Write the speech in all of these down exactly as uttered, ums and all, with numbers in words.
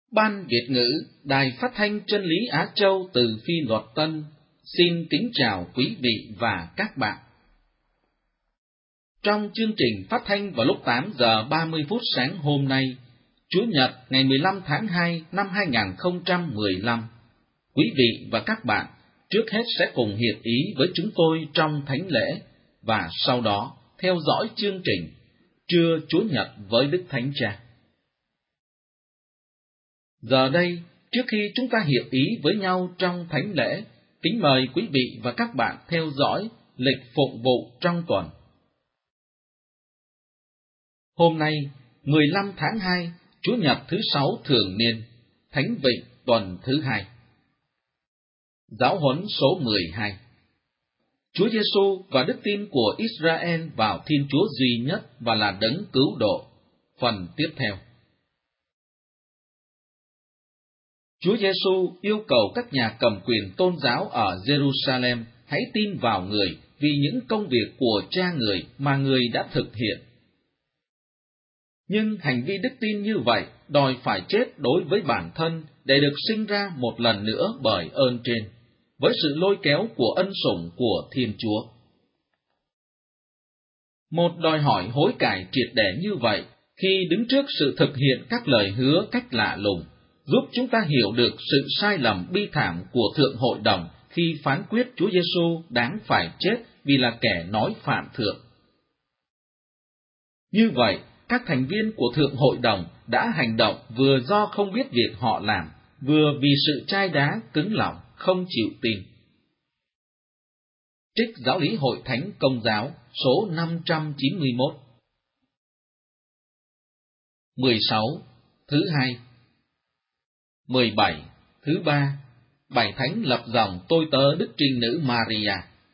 Ban Việt ngữ, Đài Phát thanh Chân lý Á Châu từ Phi Luật Tân, xin kính chào quý vị và các bạn. Trong chương trình phát thanh vào lúc tám giờ ba mươi phút sáng hôm nay, Chủ nhật ngày mười lăm tháng hai năm hai nghìn không trăm mười lăm, quý vị và các bạn trước hết sẽ cùng hiệp ý với chúng tôi trong thánh lễ và sau đó theo dõi chương trình Trưa Chúa Nhật với Đức Thánh Cha. Giờ đây, trước khi chúng ta hiệp ý với nhau trong thánh lễ, kính mời quý vị và các bạn theo dõi lịch phụng vụ trong tuần. Hôm nay, mười lăm tháng hai, Chủ nhật thứ sáu thường niên, Thánh Vịnh tuần thứ hai. Giáo huấn số mười hai. Chúa Giêsu và đức tin của Israel vào Thiên Chúa duy nhất và là đấng cứu độ. Phần tiếp theo. Chúa Giêsu yêu cầu các nhà cầm quyền tôn giáo ở Jerusalem hãy tin vào người vì những công việc của Cha người mà người đã thực hiện. Nhưng hành vi đức tin như vậy đòi phải chết đối với bản thân để được sinh ra một lần nữa bởi ơn trên, với sự lôi kéo của ân sủng của Thiên Chúa. Một đòi hỏi hối cải triệt để như vậy, khi đứng trước sự thực hiện các lời hứa cách lạ lùng, giúp chúng ta hiểu được sự sai lầm bi thảm của Thượng Hội đồng khi phán quyết Chúa Giêsu đáng phải chết vì là kẻ nói phạm thượng. Như vậy, các thành viên của Thượng Hội đồng đã hành động vừa do không biết việc họ làm, vừa vì sự chai đá cứng lòng, không chịu tin. Trích Giáo lý Hội Thánh Công giáo số năm trăm chín mươi mốt. mười sáu. Thứ hai. mười bảy. Thứ ba. Bảy thánh lập dòng tôi tớ Đức Trinh Nữ Maria.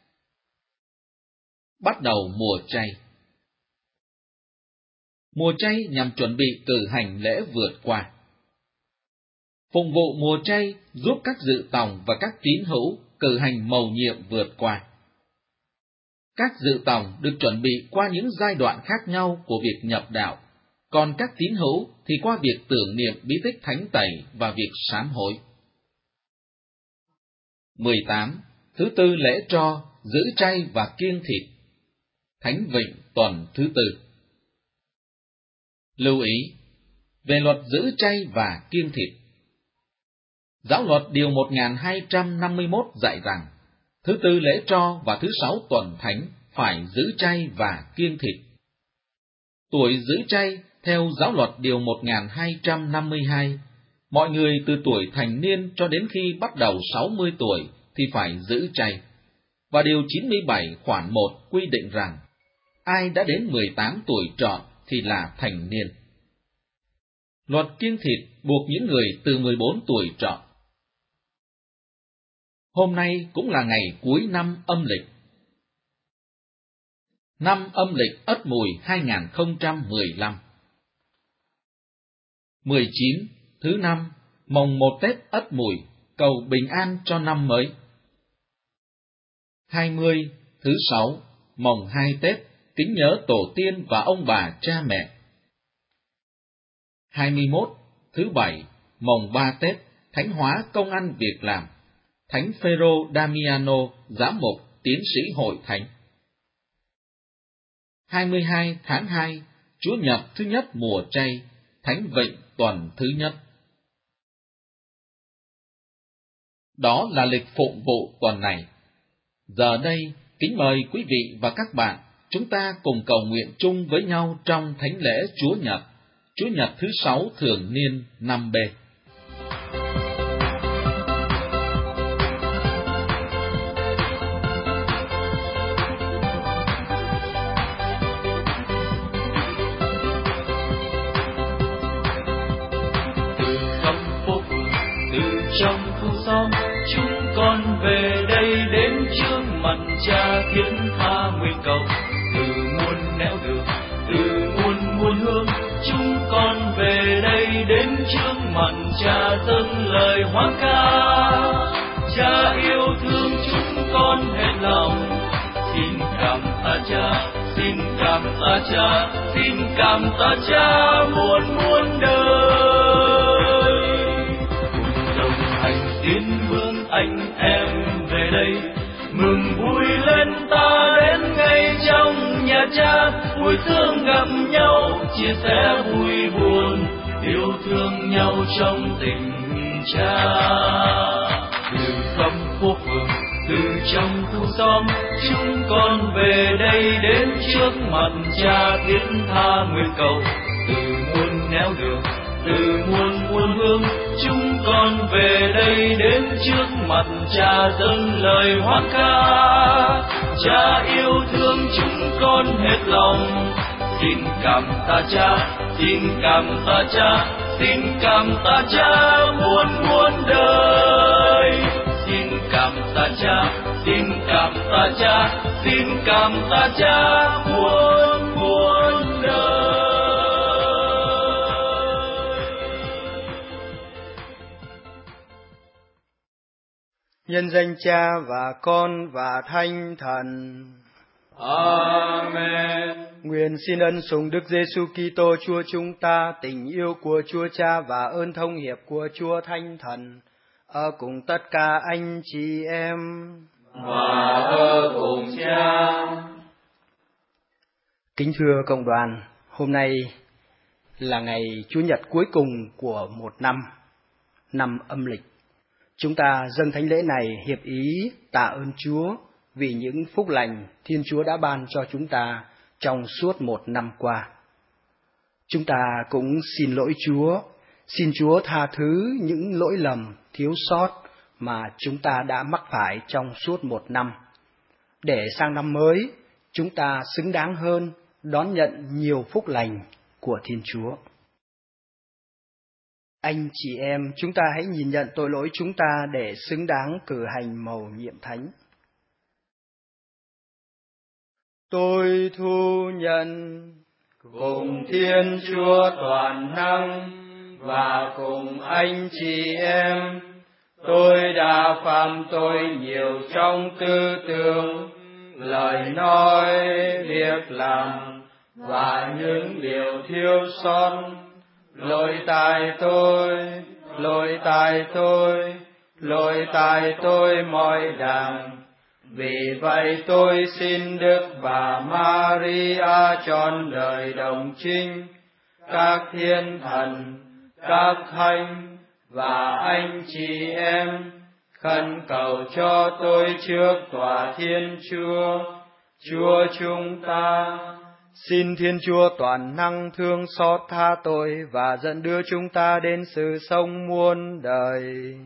Bắt đầu mùa chay. Mùa chay nhằm chuẩn bị cử hành lễ vượt qua. Phụng vụ mùa chay giúp các dự tòng và các tín hữu cử hành mầu nhiệm vượt qua. Các dự tòng được chuẩn bị qua những giai đoạn khác nhau của việc nhập đạo, còn các tín hữu thì qua việc tưởng niệm bí tích thánh tẩy và việc sám hối. mười tám. Thứ tư lễ tro, giữ chay và kiêng thịt. Thánh Vịnh tuần thứ tư. Lưu ý về luật giữ chay và kiêng thịt. Giáo luật điều một nghìn hai trăm năm mươi mốt dạy rằng, thứ tư lễ tro và thứ sáu tuần thánh phải giữ chay và kiêng thịt. Tuổi giữ chay theo giáo luật điều một nghìn hai trăm năm mươi hai, mọi người từ tuổi thành niên cho đến khi bắt đầu sáu mươi tuổi thì phải giữ chay. Và điều chín mươi bảy khoản một quy định rằng, ai đã đến mười tám tuổi trọn thì là thành niên. Luật kiêng thịt buộc những người từ mười bốn tuổi trọn. Hôm nay cũng là ngày cuối năm âm lịch. Năm âm lịch Ất Mùi hai nghìn không trăm mười lăm. mười chín. Thứ năm, mồng một Tết Ất Mùi, cầu bình an cho năm mới. hai mươi. Thứ sáu, mồng hai Tết, kính nhớ tổ tiên và ông bà cha mẹ. hai mươi mốt. Thứ bảy, mồng ba Tết, thánh hóa công ăn việc làm. Thánh Phêrô Damiano, giám mục, tiến sĩ Hội Thánh. hai mươi hai tháng hai, Chúa Nhật thứ nhất mùa chay, Thánh Vịnh tuần thứ nhất. Đó là lịch phụng vụ tuần này. Giờ đây, kính mời quý vị và các bạn, chúng ta cùng cầu nguyện chung với nhau trong thánh lễ Chúa Nhật, Chúa Nhật thứ sáu thường niên năm B. Trong khu xóm chúng con về đây đến trước mặt Cha thiết tha nguyện cầu. Từ muôn nẻo đường, từ muôn muôn hương, chúng con về đây đến trước mặt Cha dâng lời hoan ca. Cha yêu thương chúng con hết lòng, xin cảm tạ Cha, xin cảm tạ Cha, xin cảm tạ Cha muôn muôn đời. Mừng vui lên ta đến ngay trong nhà Cha, vui sướng gặp nhau, chia sẻ vui buồn, yêu thương nhau trong tình Cha. Từ khắp phố phường, từ trong khu xóm, chúng con về đây đến trước mặt Cha thiết tha nguyện cầu. Từ muôn nẻo đường, từ muôn muôn hương, chúng con về đây đến trước mặt Cha dâng lời hoan ca. Cha yêu thương chúng con hết lòng, xin cảm tạ Cha, xin cảm tạ Cha, xin cảm tạ Cha muôn muôn đời. Xin cảm tạ Cha, xin cảm tạ Cha, xin cảm tạ Cha muôn muôn đời. Nhân danh Cha và Con và Thánh Thần. Amen. Nguyện xin ân sủng Đức Giêsu Kitô Chúa chúng ta, tình yêu của Chúa Cha và ơn thông hiệp của Chúa Thánh Thần ở cùng tất cả anh chị em và ở cùng Cha. Kính thưa cộng đoàn, hôm nay là ngày Chủ nhật cuối cùng của một năm, năm âm lịch. Chúng ta dâng thánh lễ này hiệp ý tạ ơn Chúa vì những phúc lành Thiên Chúa đã ban cho chúng ta trong suốt một năm qua. Chúng ta cũng xin lỗi Chúa, xin Chúa tha thứ những lỗi lầm, thiếu sót mà chúng ta đã mắc phải trong suốt một năm, để sang năm mới chúng ta xứng đáng hơn đón nhận nhiều phúc lành của Thiên Chúa. Anh chị em, chúng ta hãy nhìn nhận tội lỗi chúng ta để xứng đáng cử hành mầu nhiệm thánh. Tôi thu nhận cùng Thiên Chúa toàn năng và cùng anh chị em, tôi đã phạm tội nhiều trong tư tưởng, lời nói, việc làm và những điều thiếu sót. Lỗi tại tôi, lỗi tại tôi, lỗi tại tôi mọi đàng. Vì vậy tôi xin Đức Bà Maria trọn đời đồng trinh, các thiên thần, các thánh và anh chị em khẩn cầu cho tôi trước tòa Thiên Chúa, Chúa chúng ta. Xin Thiên Chúa toàn năng thương xót tha tội và dẫn đưa chúng ta đến sự sống muôn đời.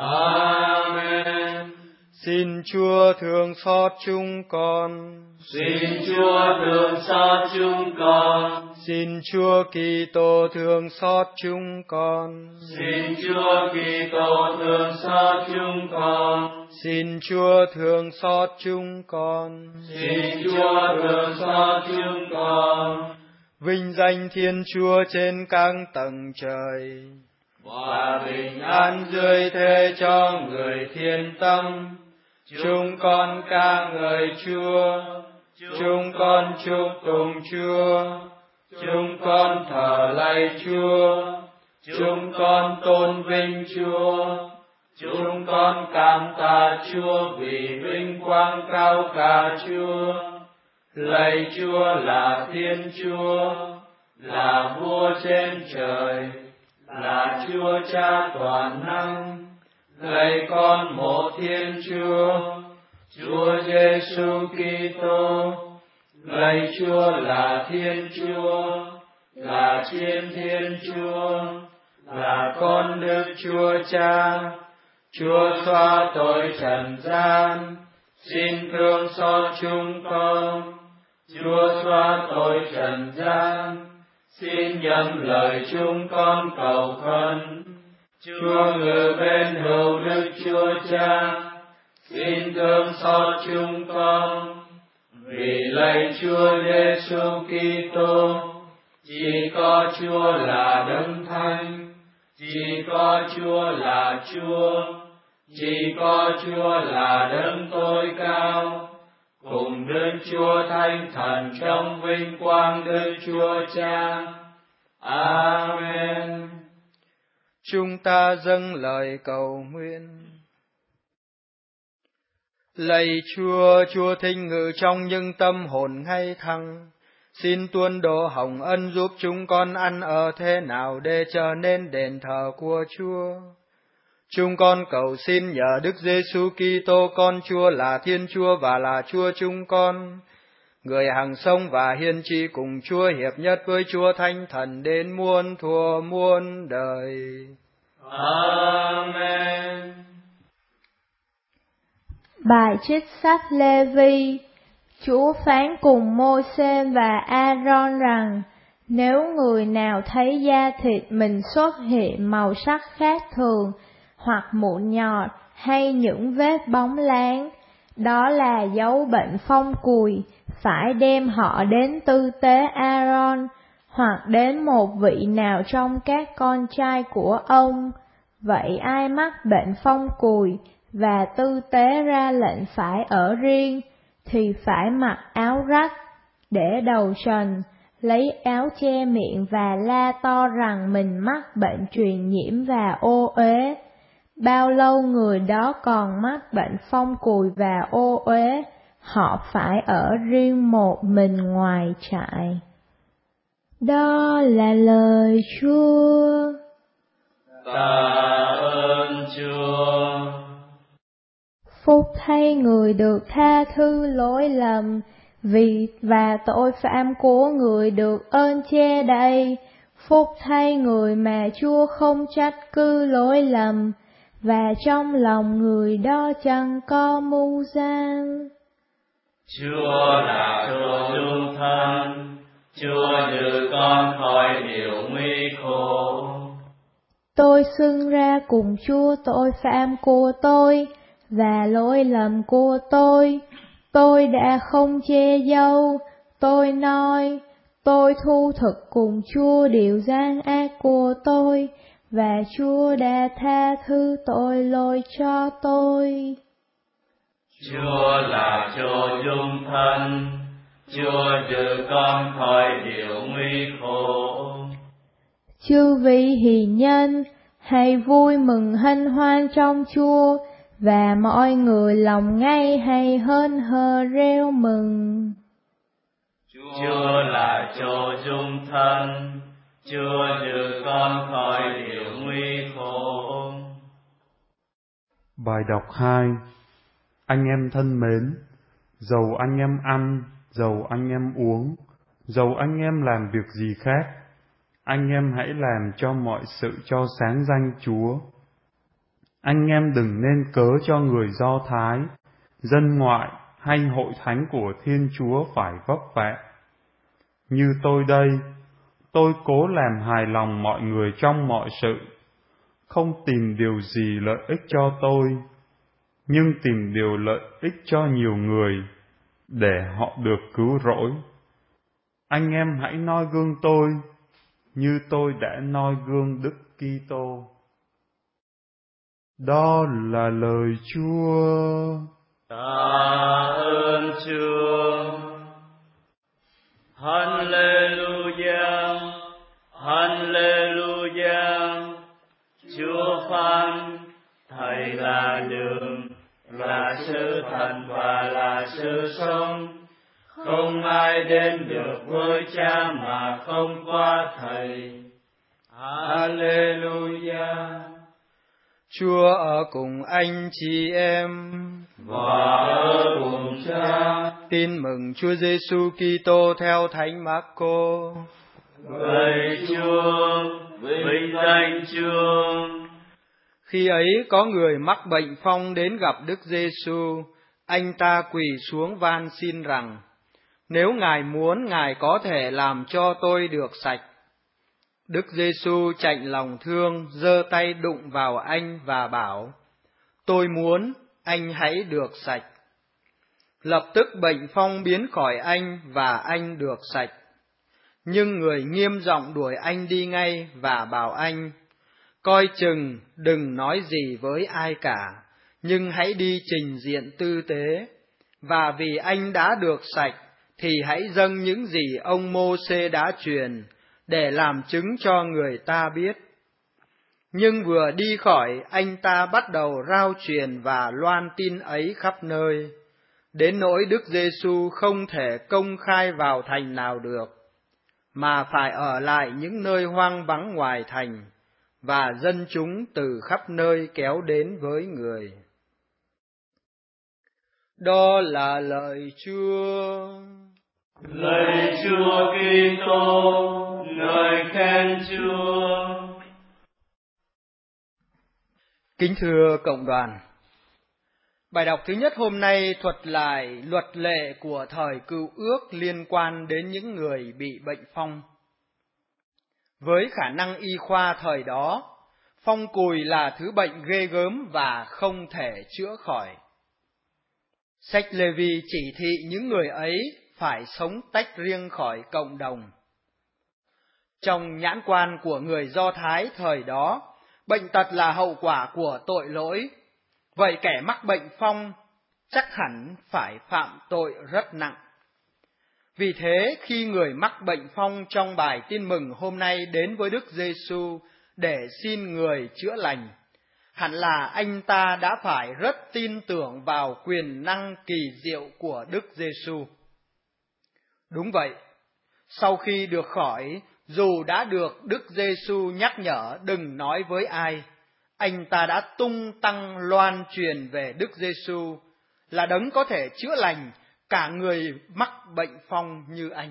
Amen. Xin Chúa thương xót chúng con. Xin Chúa thương xót chúng con. Xin Chúa Kitô thương xót chúng con. Xin Chúa Kitô thương xót chúng con. Xin Chúa thương xót chúng con. Xin Chúa thương xót chúng con. Vinh danh Thiên Chúa trên các tầng trời, và bình an dưới thế cho người thiên tâm. Chúng con ca ngợi Chúa, chúng con chúc tụng Chúa, chúng con thờ lạy Chúa, chúng con tôn vinh Chúa, chúng con cảm tạ Chúa vì vinh quang cao cả Chúa. Lạy Chúa là Thiên Chúa, là Vua trên trời, là Chúa Cha toàn năng. Lạy con một Thiên Chúa, Chúa Giêsu Kitô. Lạy Chúa là Thiên Chúa, là Chiên Thiên Chúa, là con Đức Chúa Cha. Chúa xóa tội trần gian, xin thương xót chúng con. Chúa xóa tội trần gian, xin nhậm lời chúng con cầu khẩn. Chúa ngự bên hữu Đức Chúa Cha, xin thương xót chúng con. Vì lạy Chúa Giêsu Kitô, chỉ có Chúa là Đấng Thánh, chỉ có Chúa là Chúa, chỉ có Chúa là Đấng tối cao, cùng Đức Chúa Thánh Thần trong vinh quang Đức Chúa Cha. Amen. Chúng ta dâng lời cầu nguyện. Lạy Chúa, Chúa thinh ngự trong những tâm hồn ngay thẳng. Xin tuôn đổ hồng ân giúp chúng con ăn ở thế nào để trở nên đền thờ của Chúa. Chúng con cầu xin nhờ Đức Giêsu Kitô con Chúa là Thiên Chúa và là Chúa chúng con, người hằng sống và hiên trị cùng Chúa hiệp nhất với Chúa Thánh Thần đến muôn thuở muôn đời. Amen. Bài trích sách Lê-vi. Chúa phán cùng Mô-sê và A-rôn rằng, nếu người nào thấy da thịt mình xuất hiện màu sắc khác thường, hoặc mụn nhọt hay những vết bóng láng, đó là dấu bệnh phong cùi, phải đem họ đến tư tế A-rôn, hoặc đến một vị nào trong các con trai của ông. Vậy ai mắc bệnh phong cùi và tư tế ra lệnh phải ở riêng, thì phải mặc áo rách, để đầu trần, lấy áo che miệng và la to rằng mình mắc bệnh truyền nhiễm và ô uế. Bao lâu người đó còn mắc bệnh phong cùi và ô uế, họ phải ở riêng một mình ngoài trại. Đó là lời Chúa. Tạ ơn Chúa. Phúc thay người được tha thứ lỗi lầm, vì và tội phạm của người được ơn che đậy. Phúc thay người mà Chúa không trách cứ lỗi lầm, và trong lòng người đó chẳng có mưu gian. Chúa là Chúa dung thân, Chúa giữ con khỏi điều nguy khổ. Tôi xưng ra cùng Chúa tội phạm của tôi và lỗi lầm của tôi. Tôi đã không che giấu, tôi nói, tôi thu thực cùng Chúa điều gian ác của tôi, và Chúa đã tha thứ tội lỗi cho tôi. Chúa là Chúa dung thân, Chúa giữ con khỏi điều nguy khổ. Chư vị hiền nhân, hãy vui mừng hân hoan trong Chúa, và mọi người lòng ngay hay hớn hở reo mừng. Chúa là Chúa dung thân, Chúa giữ con khỏi điều nguy khổ. Bài đọc hai. Anh em thân mến, dầu anh em ăn, dầu anh em uống, dầu anh em làm việc gì khác, anh em hãy làm cho mọi sự cho sáng danh Chúa. Anh em đừng nên cớ cho người Do Thái, dân ngoại hay hội thánh của Thiên Chúa phải vấp vạ. Như tôi đây, tôi cố làm hài lòng mọi người trong mọi sự, không tìm điều gì lợi ích cho tôi, nhưng tìm điều lợi ích cho nhiều người, để họ được cứu rỗi. Anh em hãy noi gương tôi, như tôi đã noi gương Đức Kitô. Đó là lời Chúa. Tạ ơn Chúa. Hallelujah, Hallelujah. Chúa phán, Thầy là đường, là sự thật và là sự sống. Không ai đến được với Cha mà không qua Thầy. Hallelujah. Chúa ở cùng anh chị em và ở cùng Cha. Tin mừng Chúa Giêsu Kitô theo Thánh Mác-cô. Lạy Chúa, vinh danh Chúa. Khi ấy có người mắc bệnh phong đến gặp Đức Giêsu, anh ta quỳ xuống van xin rằng: nếu Ngài muốn, Ngài có thể làm cho tôi được sạch. Đức Giêsu chạnh lòng thương, giơ tay đụng vào anh và bảo: tôi muốn, anh hãy được sạch. Lập tức bệnh phong biến khỏi anh và anh được sạch. Nhưng người nghiêm giọng đuổi anh đi ngay và bảo anh: coi chừng, đừng nói gì với ai cả, nhưng hãy đi trình diện tư tế. Và vì anh đã được sạch, thì hãy dâng những gì ông Mô-sê đã truyền, để làm chứng cho người ta biết. Nhưng vừa đi khỏi, anh ta bắt đầu rao truyền và loan tin ấy khắp nơi, đến nỗi Đức Giêsu không thể công khai vào thành nào được, mà phải ở lại những nơi hoang vắng ngoài thành, và dân chúng từ khắp nơi kéo đến với người. Đó là lời Chúa. Lạy Chúa Kitô, ngợi khen Chúa. Kính thưa cộng đoàn, bài đọc thứ nhất hôm nay thuật lại luật lệ của thời Cựu Ước liên quan đến những người bị bệnh phong. Với khả năng y khoa thời đó, phong cùi là thứ bệnh ghê gớm và không thể chữa khỏi. Sách Lê-vi chỉ thị những người ấy phải sống tách riêng khỏi cộng đồng. Trong nhãn quan của người Do Thái thời đó, bệnh tật là hậu quả của tội lỗi. Vậy kẻ mắc bệnh phong chắc hẳn phải phạm tội rất nặng. Vì thế, khi người mắc bệnh phong trong bài tin mừng hôm nay đến với Đức Giêsu để xin người chữa lành, hẳn là anh ta đã phải rất tin tưởng vào quyền năng kỳ diệu của Đức Giêsu. Đúng vậy, sau khi được khỏi, dù đã được Đức Giêsu nhắc nhở đừng nói với ai, anh ta đã tung tăng loan truyền về Đức Giêsu là đấng có thể chữa lành cả người mắc bệnh phong như anh.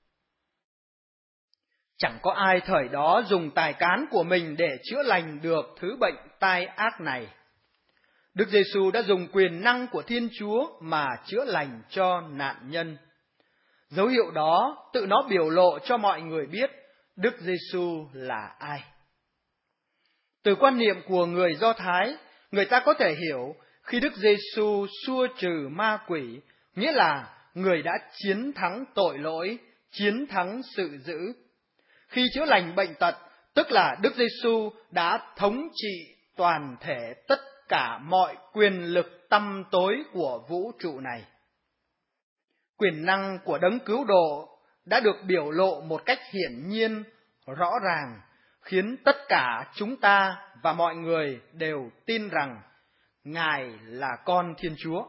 Chẳng có ai thời đó dùng tài cán của mình để chữa lành được thứ bệnh tai ác này. Đức Giêsu đã dùng quyền năng của Thiên Chúa mà chữa lành cho nạn nhân. Dấu hiệu đó tự nó biểu lộ cho mọi người biết Đức Giêsu là ai. Từ quan niệm của người Do Thái, người ta có thể hiểu khi Đức Giêsu xua trừ ma quỷ, nghĩa là người đã chiến thắng tội lỗi, chiến thắng sự dữ. Khi chữa lành bệnh tật, tức là Đức Giêsu đã thống trị toàn thể tất cả mọi quyền lực tăm tối của vũ trụ này. Quyền năng của đấng cứu độ đã được biểu lộ một cách hiển nhiên, rõ ràng, khiến tất cả chúng ta và mọi người đều tin rằng Ngài là con Thiên Chúa.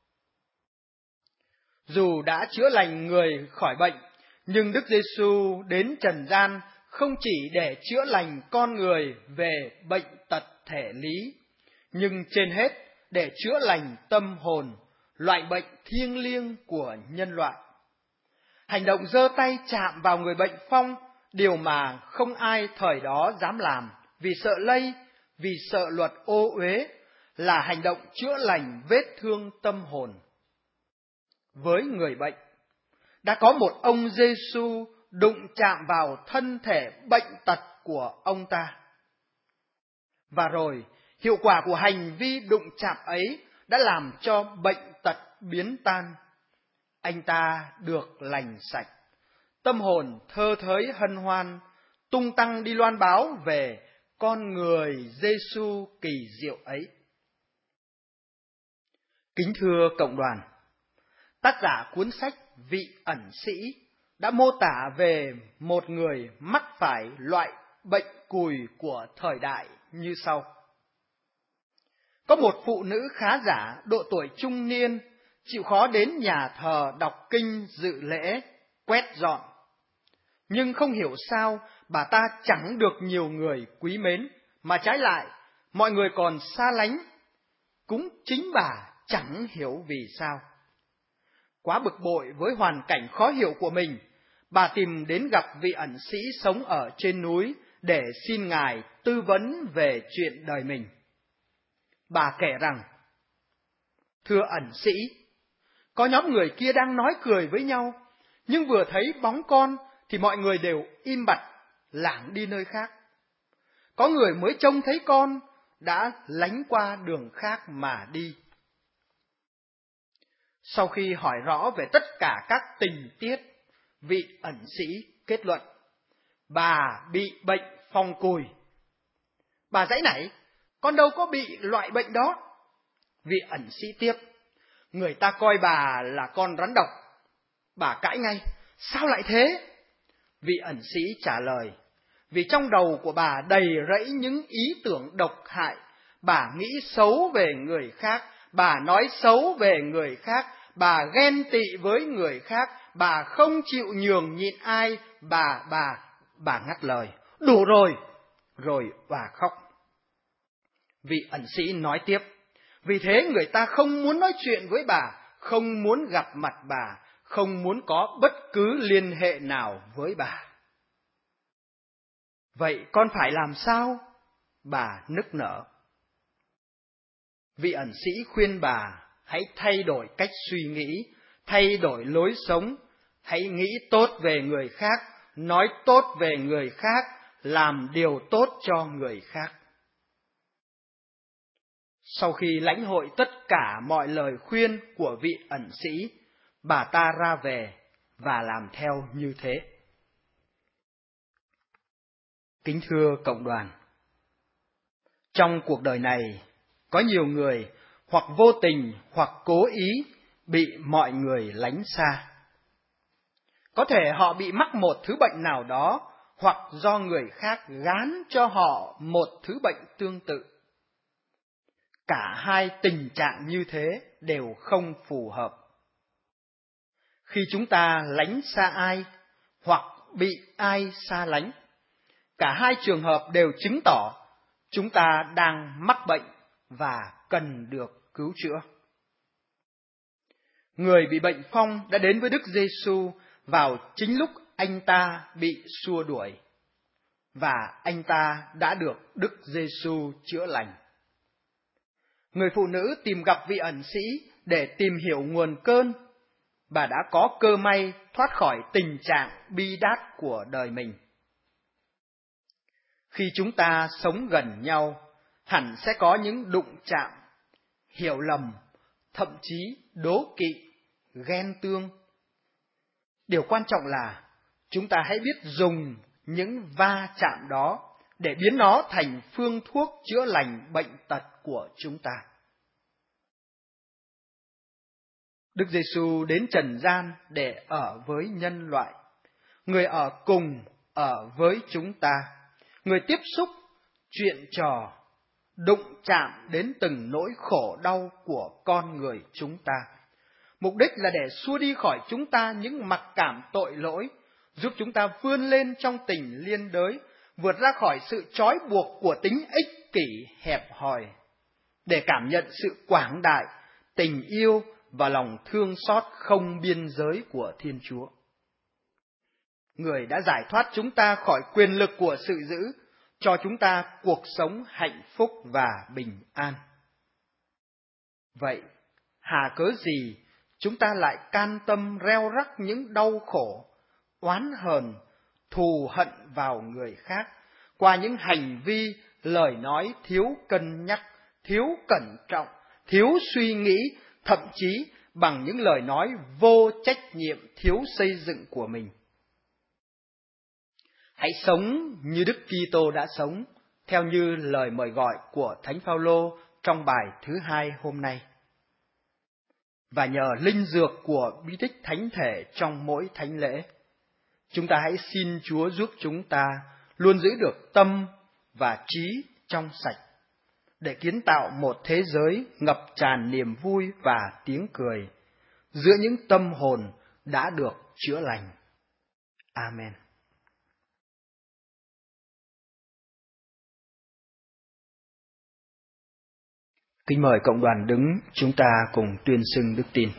Dù đã chữa lành người khỏi bệnh, nhưng Đức Giêsu đến trần gian không chỉ để chữa lành con người về bệnh tật thể lý, nhưng trên hết để chữa lành tâm hồn, loại bệnh thiêng liêng của nhân loại. Hành động giơ tay chạm vào người bệnh phong, điều mà không ai thời đó dám làm, vì sợ lây, vì sợ luật ô uế, là hành động chữa lành vết thương tâm hồn. Với người bệnh, đã có một ông Giêsu đụng chạm vào thân thể bệnh tật của ông ta. Và rồi, hiệu quả của hành vi đụng chạm ấy đã làm cho bệnh tật biến tan. Anh ta được lành sạch, tâm hồn thơ thới hân hoan, tung tăng đi loan báo về con người Giêsu kỳ diệu ấy. Kính thưa cộng đoàn, tác giả cuốn sách Vị ẩn sĩ đã mô tả về một người mắc phải loại bệnh cùi của thời đại như sau. Có một phụ nữ khá giả, độ tuổi trung niên, chịu khó đến nhà thờ đọc kinh dự lễ, quét dọn. Nhưng không hiểu sao bà ta chẳng được nhiều người quý mến, mà trái lại mọi người còn xa lánh. Cũng chính bà chẳng hiểu vì sao. Quá bực bội với hoàn cảnh khó hiểu của mình, bà tìm đến gặp vị ẩn sĩ sống ở trên núi để xin Ngài tư vấn về chuyện đời mình. Bà kể rằng, thưa ẩn sĩ, có nhóm người kia đang nói cười với nhau, nhưng vừa thấy bóng con thì mọi người đều im bặt, lảng đi nơi khác. Có người mới trông thấy con đã lánh qua đường khác mà đi. Sau khi hỏi rõ về tất cả các tình tiết, vị ẩn sĩ kết luận, bà bị bệnh phong cùi. Bà giãy nảy, con đâu có bị loại bệnh đó. Vị ẩn sĩ tiếp, người ta coi bà là con rắn độc. Bà cãi ngay, sao lại thế? Vị ẩn sĩ trả lời, Vì trong đầu của bà đầy rẫy những ý tưởng độc hại. Bà nghĩ xấu về người khác, bà nói xấu về người khác, bà ghen tị với người khác, bà không chịu nhường nhịn ai, bà, bà, bà ngắt lời. Đủ rồi! Rồi bà khóc. Vị ẩn sĩ nói tiếp, vì thế người ta không muốn nói chuyện với bà, không muốn gặp mặt bà, không muốn có bất cứ liên hệ nào với bà. Vậy con phải làm sao? Bà nức nở. Vị ẩn sĩ khuyên bà hãy thay đổi cách suy nghĩ, thay đổi lối sống, hãy nghĩ tốt về người khác, nói tốt về người khác, làm điều tốt cho người khác. Sau khi lãnh hội tất cả mọi lời khuyên của vị ẩn sĩ, bà ta ra về và làm theo như thế. Kính thưa cộng đoàn, trong cuộc đời này, có nhiều người hoặc vô tình hoặc cố ý bị mọi người lánh xa. Có thể họ bị mắc một thứ bệnh nào đó, hoặc do người khác gán cho họ một thứ bệnh tương tự. Cả hai tình trạng như thế đều không phù hợp. Khi chúng ta lánh xa ai, hoặc bị ai xa lánh, cả hai trường hợp đều chứng tỏ chúng ta đang mắc bệnh và cần được cứu chữa. Người bị bệnh phong đã đến với Đức Giêsu vào chính lúc anh ta bị xua đuổi, và anh ta đã được Đức Giêsu chữa lành. Người phụ nữ tìm gặp vị ẩn sĩ để tìm hiểu nguồn cơn. Bà đã có cơ may thoát khỏi tình trạng bi đát của đời mình. Khi chúng ta sống gần nhau, hẳn sẽ có những đụng chạm, hiểu lầm, thậm chí đố kỵ, ghen tương. Điều quan trọng là chúng ta hãy biết dùng những va chạm đó để biến nó thành phương thuốc chữa lành bệnh tật của chúng ta. Đức Giêsu đến trần gian để ở với nhân loại. Người ở cùng ở với chúng ta. Người tiếp xúc, chuyện trò, đụng chạm đến từng nỗi khổ đau của con người chúng ta. Mục đích là để xua đi khỏi chúng ta những mặc cảm tội lỗi, giúp chúng ta vươn lên trong tình liên đới, vượt ra khỏi sự trói buộc của tính ích kỷ hẹp hòi, để cảm nhận sự quảng đại, tình yêu và lòng thương xót không biên giới của Thiên Chúa. Người đã giải thoát chúng ta khỏi quyền lực của sự dữ, cho chúng ta cuộc sống hạnh phúc và bình an. Vậy, hà cớ gì chúng ta lại can tâm reo rắc những đau khổ, oán hờn, thù hận vào người khác, qua những hành vi, lời nói thiếu cân nhắc, thiếu cẩn trọng, thiếu suy nghĩ, thậm chí bằng những lời nói vô trách nhiệm, thiếu xây dựng của mình. Hãy sống như Đức Kitô đã sống, theo như lời mời gọi của Thánh Phaolô trong bài thứ hai hôm nay. Và nhờ linh dược của bí tích thánh thể trong mỗi thánh lễ, chúng ta hãy xin Chúa giúp chúng ta luôn giữ được tâm và trí trong sạch, để kiến tạo một thế giới ngập tràn niềm vui và tiếng cười giữa những tâm hồn đã được chữa lành. Amen. Kính mời cộng đoàn đứng, chúng ta cùng tuyên xưng đức tin.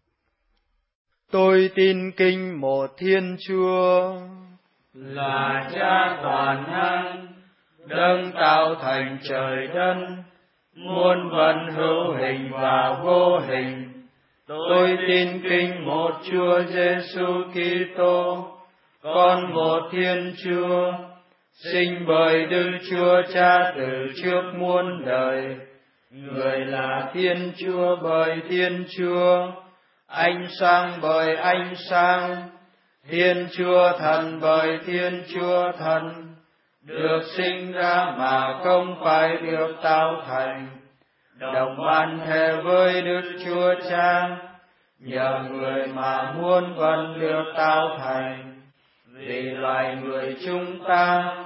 Tôi tin kinh một Thiên Chúa, là Cha toàn năng, đấng tạo thành trời đất, muôn vật hữu hình và vô hình. Tôi tin kinh một Chúa Giêsu Kitô, con một Thiên Chúa, sinh bởi Đức Chúa Cha từ trước muôn đời. Người là Thiên Chúa bởi Thiên Chúa, ánh sáng bởi ánh sáng, Thiên Chúa Thần bởi Thiên Chúa Thần, được sinh ra mà không phải được tạo thành, đồng ban hệ với Đức Chúa Cha, nhờ người mà muôn vật được tạo thành. Vì loài người chúng ta,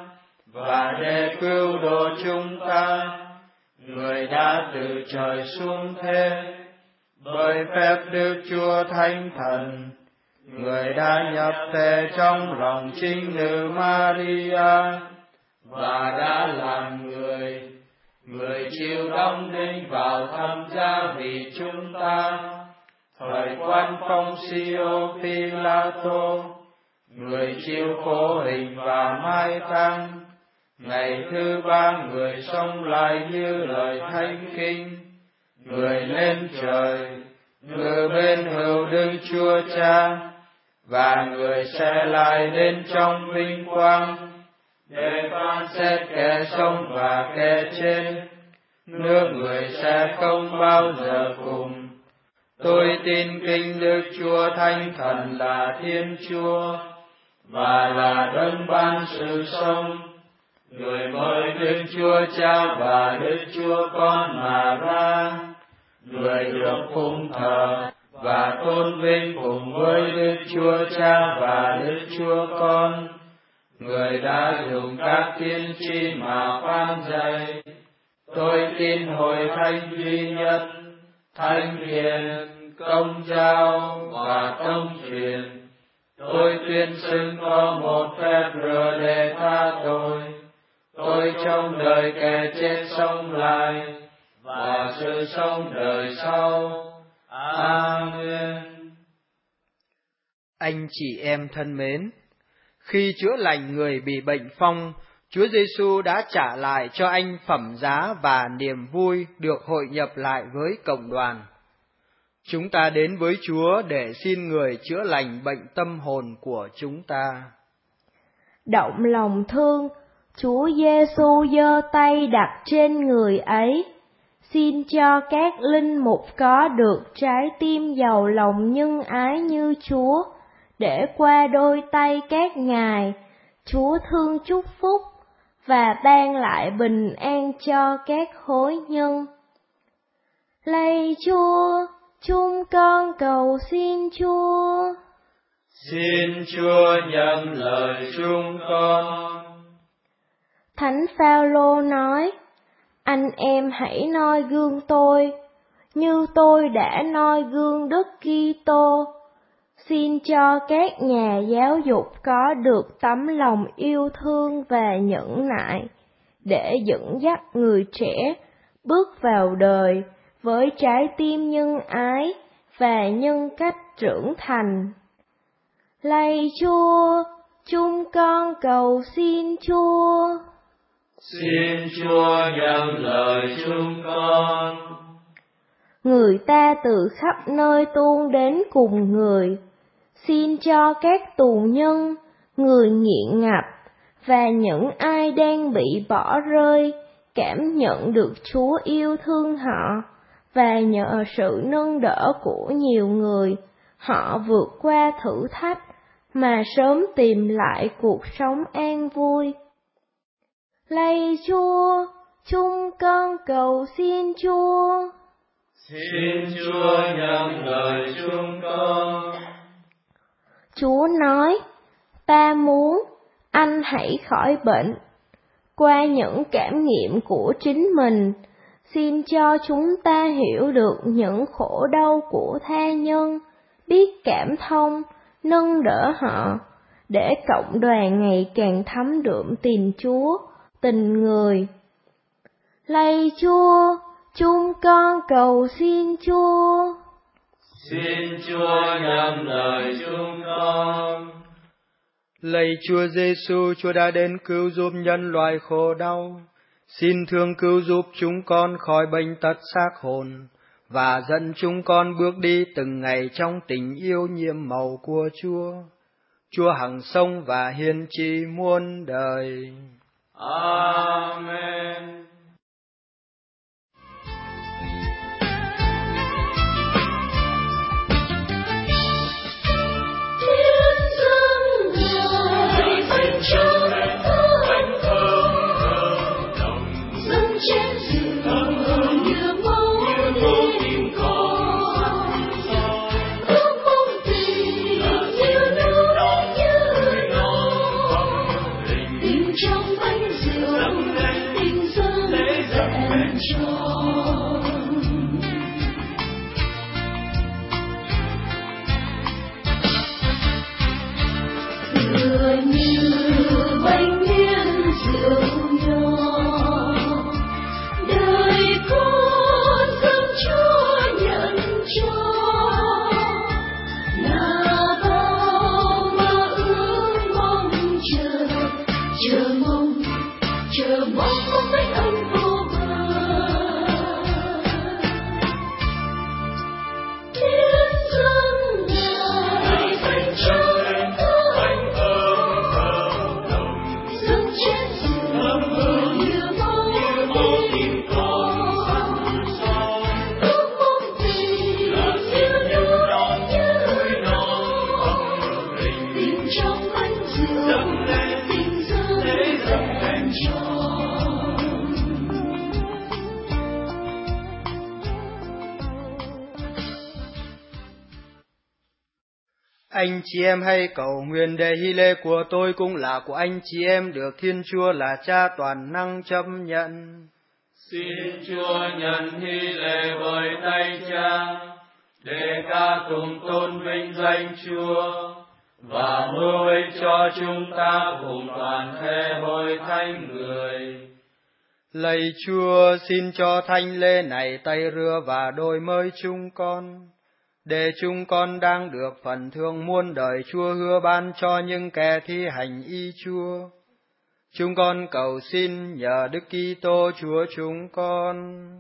và để cứu độ chúng ta. Người đã từ trời xuống thế, bởi phép Đức Chúa Thánh Thần, Người đã nhập thể trong lòng chính nữ Maria, và đã làm người. Người chịu đóng đinh vào thập giá vì chúng ta. Thời quan Phong Siêu Phi-la-tô, Người chịu khổ hình và mai táng. Ngày thứ ba Người sống lại như lời Thánh Kinh. Người lên trời, ngự bên hữu Đức Chúa Cha, và Người sẽ lại đến trong vinh quang để phán xét kẻ sống và kẻ chết. Nước Người sẽ không bao giờ cùng. Tôi tin kính Đức Chúa Thánh Thần là Thiên Chúa, và là đấng ban sự sống. Người mới Đức Chúa Cha và Đức Chúa Con mà ra. Người được phụng thờ và tôn vinh cùng với Đức Chúa Cha và Đức Chúa Con. Người đã dùng các tiên tri mà phán dạy. Tôi tin hội thánh duy nhất, thánh thiện, công giáo và tông truyền. Tôi tuyên xưng có một phép rửa để tha tội. Tôi trong đời kẻ chết sống lại, và sự sống đời sau. Amen. Anh chị em thân mến, khi chữa lành người bị bệnh phong, Chúa Giêsu đã trả lại cho anh phẩm giá và niềm vui được hội nhập lại với cộng đoàn. Chúng ta đến với Chúa để xin Người chữa lành bệnh tâm hồn của chúng ta. Động lòng thương, Chúa Giêsu giơ tay đặt trên người ấy, xin cho các linh mục có được trái tim giàu lòng nhân ái như Chúa, để qua đôi tay các ngài, Chúa thương chúc phúc và ban lại bình an cho các hối nhân. Lạy Chúa, chúng con cầu xin Chúa. Xin Chúa nhận lời chúng con. Thánh Phao-lô nói, anh em hãy noi gương tôi, như tôi đã noi gương Đức Kitô. Xin cho các nhà giáo dục có được tấm lòng yêu thương và nhẫn nại, để dẫn dắt người trẻ bước vào đời với trái tim nhân ái và nhân cách trưởng thành. Lạy Chúa, chúng con cầu xin Chúa. Xin Chúa nhận lời chúng con. Người ta từ khắp nơi tuôn đến cùng Người, xin cho các tù nhân, người nghiện ngập và những ai đang bị bỏ rơi cảm nhận được Chúa yêu thương họ, và nhờ sự nâng đỡ của nhiều người, họ vượt qua thử thách mà sớm tìm lại cuộc sống an vui. Lạy Chúa, chúng con cầu xin Chúa. Xin Chúa nhận lời chúng con. Chúa nói, ta muốn anh hãy khỏi bệnh. Qua những cảm nghiệm của chính mình, xin cho chúng ta hiểu được những khổ đau của tha nhân, biết cảm thông, nâng đỡ họ, để cộng đoàn ngày càng thấm đượm tình Chúa, tình người. Lạy Chúa, chúng con cầu xin Chúa. Xin Chúa nhận lời chúng con. Lạy Chúa Giêsu, Chúa đã đến cứu giúp nhân loại khổ đau. Xin thương cứu giúp chúng con khỏi bệnh tật xác hồn, và dẫn chúng con bước đi từng ngày trong tình yêu nhiệm màu của Chúa. Chúa hằng sống và hiền trị muôn đời. Amen. Trong bánh tròn. Tựa như bánh nghiêng rượu nho, đời con dâng Chúa nhận cho, là bao mơ ước mong chờ, chờ mong, chờ mong một mái ấm vô bờ. Tiếng dâng ngài dành cho Anh chị em hãy cầu nguyện để hy lễ của tôi cũng là của anh chị em được Thiên Chúa là Cha toàn năng chấp nhận. Xin Chúa nhận hy lễ bởi tay Cha, để ca cùng tôn vinh danh Chúa, và mưu ích cho chúng ta cùng toàn thể hội thánh người. Lạy Chúa, xin cho thánh lễ này tay rửa và đổi mới chúng con, để chúng con đang được phần thương muôn đời Chúa hứa ban cho những kẻ thi hành ý Chúa. Chúng con cầu xin nhờ Đức Kitô Chúa chúng con.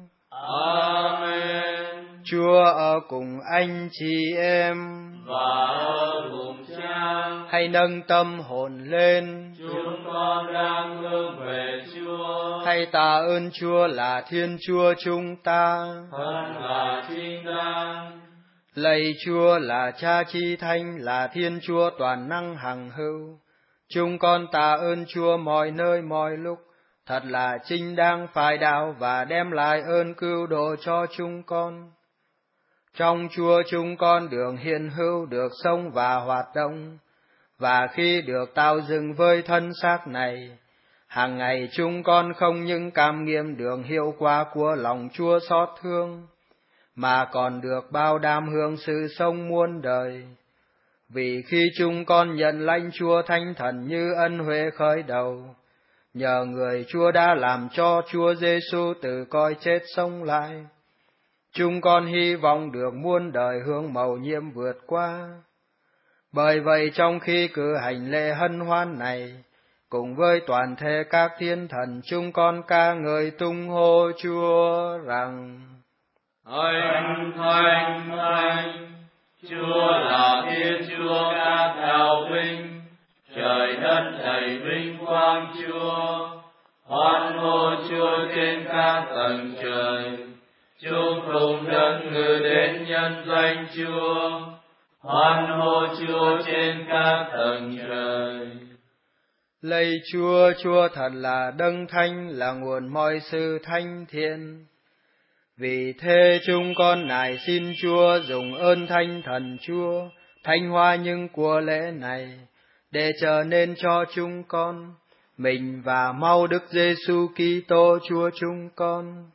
Amen. Chúa ở cùng anh chị em và ở cùng Cha. Hãy nâng tâm hồn lên. Chúng con đang hướng về Chúa. Hãy tạ ơn Chúa là Thiên Chúa chúng ta. Thật là chính đáng. Lạy Chúa là Cha Chi Thánh, là Thiên Chúa toàn năng hằng hữu. Chúng con tạ ơn Chúa mọi nơi mọi lúc, thật là chính đáng phải đạo và đem lại ơn cứu độ cho chúng con. Trong Chúa chúng con được hiện hữu, được sống và hoạt động, và khi được tạo dựng với thân xác này, hàng ngày chúng con không những cảm nghiệm được hiệu quả của lòng Chúa xót thương, mà còn được bao đảm hưởng sự sống muôn đời. Vì khi chúng con nhận lãnh Chúa Thánh Thần như ân huệ khởi đầu, nhờ người Chúa đã làm cho Chúa Giêsu từ cõi chết sống lại, chúng con hy vọng được muôn đời hưởng mầu nhiệm vượt qua. Bởi vậy trong khi cử hành lễ hân hoan này, cùng với toàn thể các thiên thần chúng con ca ngợi tung hô Chúa rằng: Thánh, thánh, thánh, Chúa là Thiên Chúa các đạo binh, trời đất đầy vinh quang Chúa. Hoan hô Chúa trên các tầng trời, chúc tụng đất ngự đến nhân danh Chúa. Hoan hô Chúa trên các tầng trời. Lạy Chúa, Chúa thật là đấng thánh, là nguồn mọi sự thánh thiện. Vì thế chúng con nài xin Chúa dùng ơn Thánh Thần Chúa thánh hóa những của lễ này, để trở nên cho chúng con mình và mau Đức Giêsu Kitô Chúa chúng con.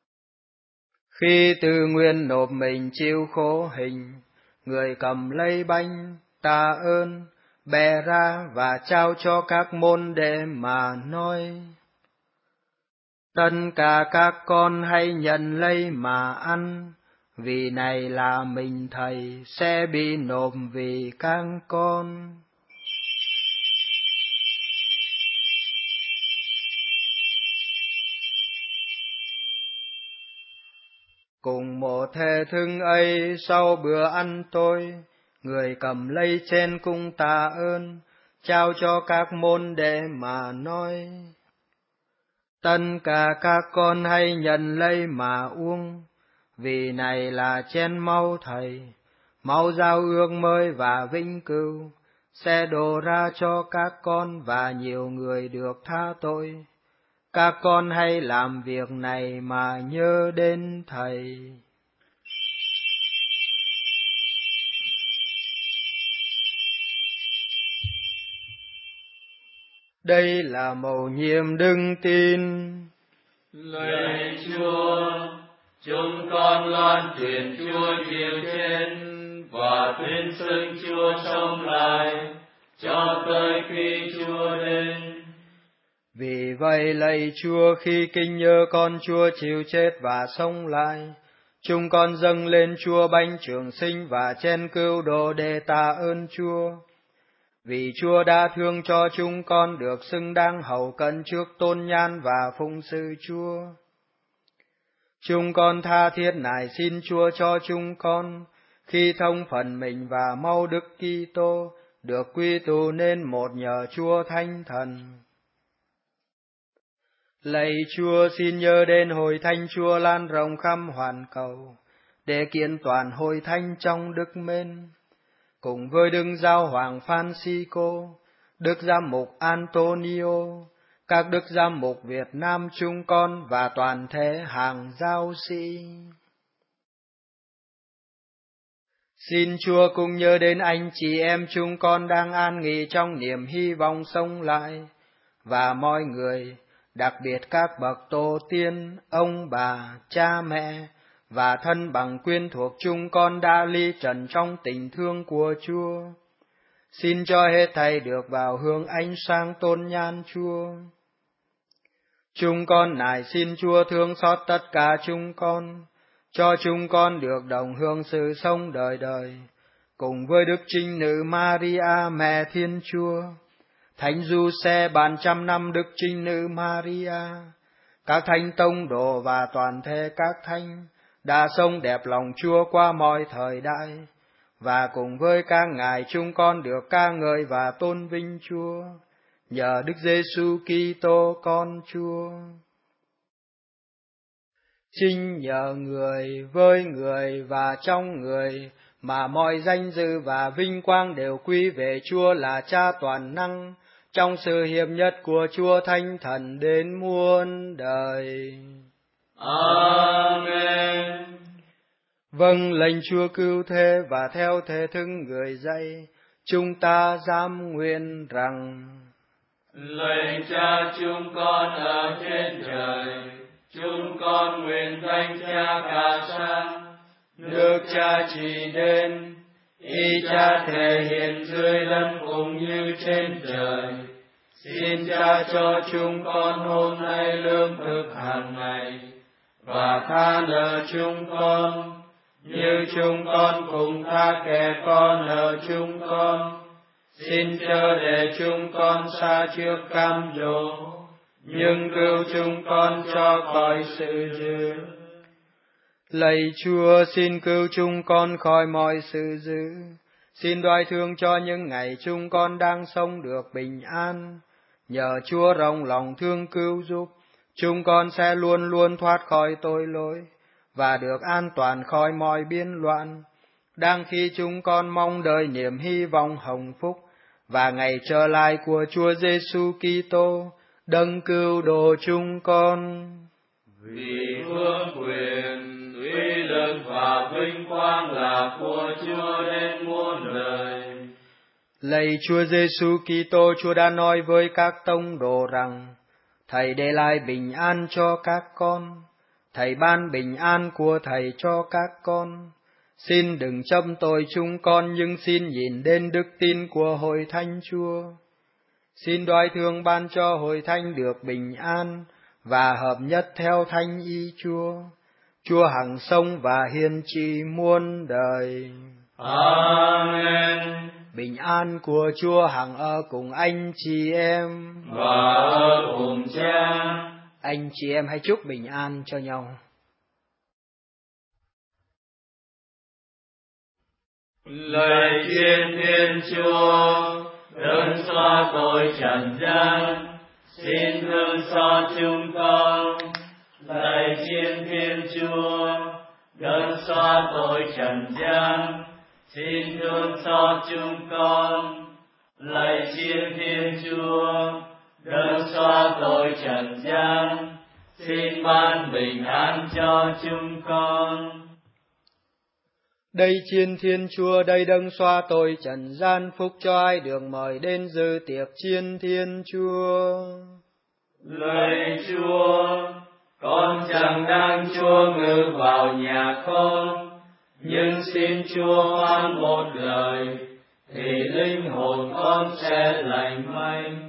Khi tự nguyện nộp mình chịu khổ hình, người cầm lấy bánh tạ ơn, bẻ ra và trao cho các môn đệ mà nói: Tất cả các con hãy nhận lấy mà ăn, vì này là mình Thầy sẽ bị nộp vì các con. Cùng một thể thức ấy, sau bữa ăn tối, người cầm lấy chén cung tạ ơn, trao cho các môn đệ mà nói: Tất cả các con hãy nhận lấy mà uống, vì này là chén máu Thầy, máu giao ước mới và vĩnh cửu, sẽ đổ ra cho các con và nhiều người được tha tội. Các con hãy làm việc này mà nhớ đến Thầy. Đây là mầu nhiệm đức tin. Lạy Chúa, chúng con loan truyền Chúa chịu chết và tuyên xưng Chúa sống lại cho tới khi Chúa đến. Vì vậy lạy Chúa, khi kinh nhớ con Chúa chịu chết và sống lại, chúng con dâng lên Chúa bánh trường sinh và chén cưu độ để tạ ơn Chúa. Vì Chúa đã thương cho chúng con được xứng đáng hầu cận trước tôn nhan và phụng sự Chúa. Chúng con tha thiết nài xin Chúa cho chúng con, khi thông phần mình và mau Đức Kitô, được quy tụ nên một nhờ Chúa Thánh Thần. Lạy Chúa, xin nhớ đến hội thánh Chúa lan rộng khắp hoàn cầu, để kiện toàn hội thánh trong đức mến, cùng với Đức Giáo hoàng Francisco, Đức Giám mục Antonio, các Đức Giám mục Việt Nam chúng con và toàn thể hàng giáo sĩ. Xin Chúa cùng nhớ đến anh chị em chúng con đang an nghỉ trong niềm hy vọng sống lại, và mọi người, đặc biệt các bậc tổ tiên, ông bà, cha mẹ, và thân bằng quyến thuộc chúng con đã ly trần trong tình thương của Chúa. Xin cho hết thảy được vào hương ánh sáng tôn nhan Chúa. Chúng con nài xin Chúa thương xót tất cả chúng con, cho chúng con được đồng hưởng sự sống đời đời, cùng với Đức Trinh Nữ Maria Mẹ Thiên Chúa, Thánh Giuse bàn trăm năm Đức Trinh Nữ Maria, các thánh tông đồ và toàn thể các thánh đã sống đẹp lòng Chúa qua mọi thời đại, và cùng với các ngài chúng con được ca ngợi và tôn vinh Chúa, nhờ Đức Giêsu Kitô con Chúa. Chính nhờ người, với người và trong người mà mọi danh dự và vinh quang đều quy về Chúa là Cha toàn năng, trong sự hiệp nhất của Chúa Thánh Thần đến muôn đời. Amen. Vâng lệnh Chúa cứu thế và theo thể thức người dạy, chúng ta dám nguyện rằng: Lạy Cha chúng con ở trên trời, chúng con nguyện danh Cha cả sáng, nước Cha chỉ đến, ý Cha thể hiện dưới đất cũng như trên trời. Xin Cha cho chúng con hôm nay lương thực hàng ngày, và tha nợ chúng con, như chúng con cũng tha kẻ có nợ chúng con. Xin chớ để chúng con sa trước cam dỗ, nhưng cứu chúng con cho khỏi sự dữ. Lạy Chúa, xin cứu chúng con khỏi mọi sự dữ. Xin đoái thương cho những ngày chúng con đang sống được bình an. Nhờ Chúa rộng lòng thương cứu giúp, chúng con sẽ luôn luôn thoát khỏi tội lỗi và được an toàn khỏi mọi biến loạn. Đang khi chúng con mong đợi niềm hy vọng hồng phúc và ngày trở lại của Chúa Giêsu Kitô, đấng cứu độ chúng con. Vì vương quyền, uy lực và vinh quang là của Chúa đến muôn đời. Lạy Chúa Giêsu Kitô, Chúa đã nói với các tông đồ rằng: Thầy để lại bình an cho các con, Thầy ban bình an của Thầy cho các con. Xin đừng châm tội chúng con, nhưng xin nhìn đến đức tin của hội thánh Chúa. Xin đoái thương ban cho hội thánh được bình an và hợp nhất theo thánh ý Chúa. Chúa hằng sống và hiền trị muôn đời. Amen. Bình an của Chúa hằng ở cùng anh chị em và ở cùng Cha. Anh chị em hãy chúc bình an cho nhau. Lạy Thiên Thiên Chúa, đấng xóa tội trần gian, xin thương xót chúng con. Lạy Thiên Thiên Chúa, đấng xóa tội trần gian, xin thương xót chúng con. Lạy Thiên Thiên Chúa, đấng xóa tội trần gian, xin ban bình an cho chúng con. Đây Chiên Thiên Chúa, đây đấng xóa tội trần gian, phúc cho ai được mời đến dự tiệc Chiên Thiên Chúa. Lạy Chúa, con chẳng đang Chúa ngự vào nhà con, nhưng xin Chúa phán một lời, thì linh hồn con sẽ lành mạnh.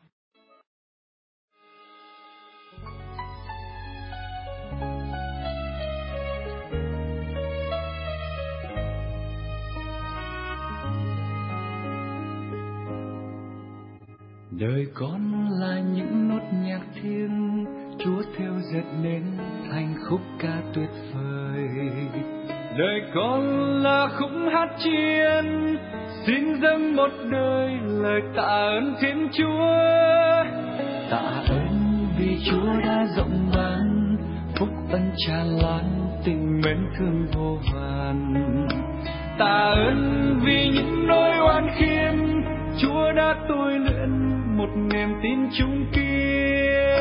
Đời con là những nốt nhạc thiêng, Chúa theo dệt nên thành khúc ca tuyệt vời. Đời con là khúc hát chiên, xin dâng một đời lời tạ ơn Thiên Chúa. Tạ ơn vì Chúa đã rộng ban, phúc ân tràn lan, tình mến thương vô vàn. Tạ ơn vì những nỗi oan khiêm, Chúa đã tôi luyện một niềm tin chung kiên.